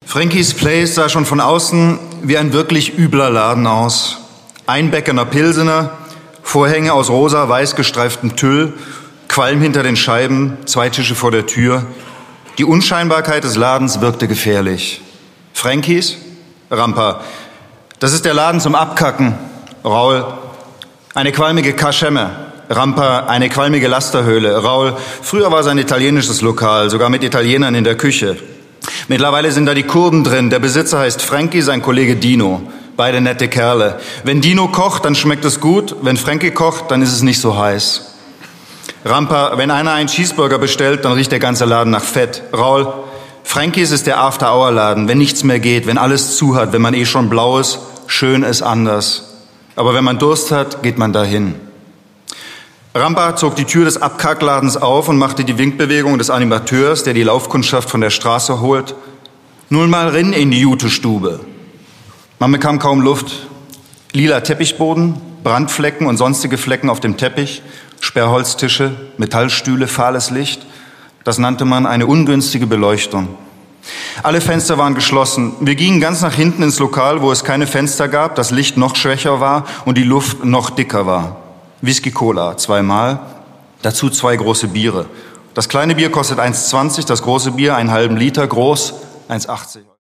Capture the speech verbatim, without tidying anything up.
Frankie's Place sah schon von außen wie ein wirklich übler Laden aus. Einbeckener Pilsener, Vorhänge aus rosa-weiß gestreiftem Tüll, Qualm hinter den Scheiben, zwei Tische vor der Tür. Die Unscheinbarkeit des Ladens wirkte gefährlich. Frankie's? Rampa. Das ist der Laden zum Abkacken. Raul. Eine qualmige Kaschemme. Rampa, eine qualmige Lasterhöhle. Raul. Früher war es ein italienisches Lokal, sogar mit Italienern in der Küche. Mittlerweile sind da die Kurben drin. Der Besitzer heißt Frankie, sein Kollege Dino. Beide nette Kerle. Wenn Dino kocht, dann schmeckt es gut. Wenn Frankie kocht, dann ist es nicht so heiß. Rampa, wenn einer einen Cheeseburger bestellt, dann riecht der ganze Laden nach Fett. Raul, Frankies ist der After-Hour-Laden, wenn nichts mehr geht, wenn alles zu hat, wenn man eh schon blau ist, schön ist anders. Aber wenn man Durst hat, geht man dahin. Rampa zog die Tür des Abkackladens auf und machte die Winkbewegung des Animateurs, der die Laufkundschaft von der Straße holt. Nun mal rin in die Jutestube. Man bekam kaum Luft. Lila Teppichboden, Brandflecken und sonstige Flecken auf dem Teppich, Sperrholztische, Metallstühle, fahles Licht. Das nannte man eine ungünstige Beleuchtung. Alle Fenster waren geschlossen. Wir gingen ganz nach hinten ins Lokal, wo es keine Fenster gab, das Licht noch schwächer war und die Luft noch dicker war. Whisky Cola, zweimal, dazu zwei große Biere. Das kleine Bier kostet eins zwanzig, das große Bier einen halben Liter, groß eins achtzig.